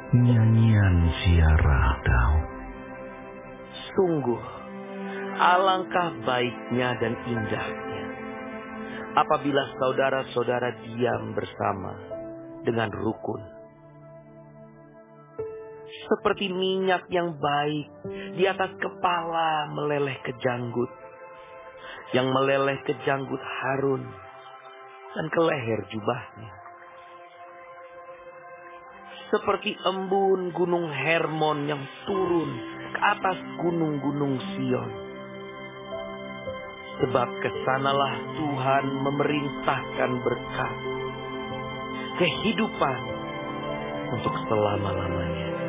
Nyanyian ziarah Daud. Sungguh, alangkah baiknya dan indahnya apabila saudara-saudara diam bersama dengan rukun. Seperti minyak yang baik di atas kepala meleleh ke janggut, yang meleleh ke janggut Harun dan ke leher jubahnya. Seperti embun gunung Hermon yang turun ke atas gunung-gunung Sion. Sebab kesanalah Tuhan memerintahkan berkat, kehidupan untuk selama-lamanya.